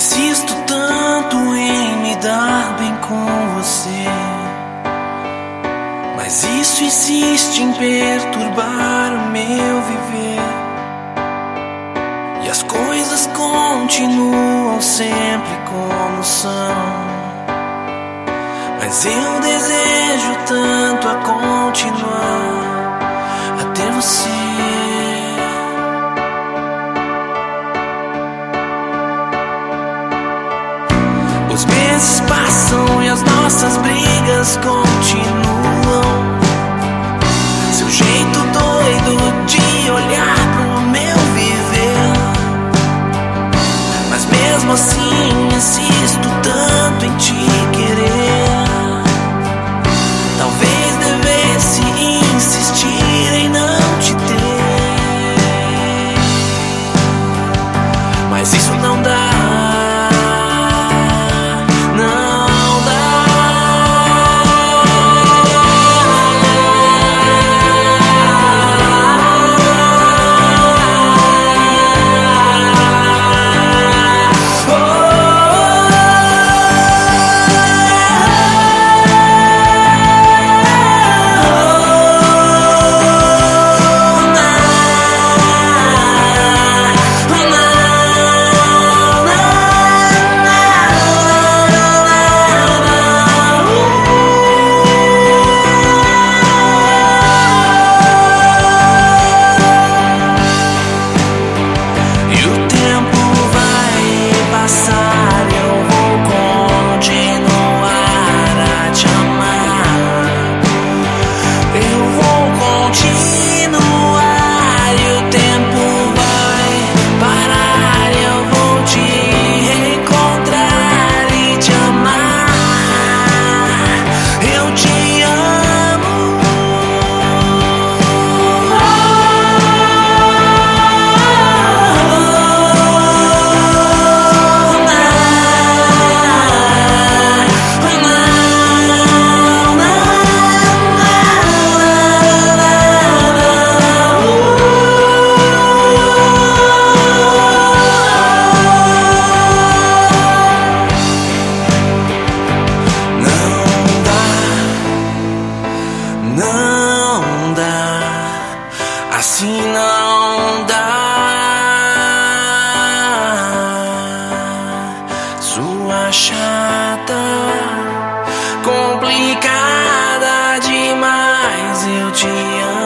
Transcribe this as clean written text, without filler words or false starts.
Insisto tanto em me dar bem com você, mas isso insiste em perturbar o meu viver. E as coisas continuam sempre como são, mas eu desejo tanto a continuar a ter você. Os meses passam e as nossas brigas continuam. Seu jeito doido de olhar pro meu viver, mas mesmo assim insisto tanto em te querer. Talvez devesse insistir em não te ter, mas isso não dá. Não dá, assim não dá. Sua chata, complicada demais, eu te amo.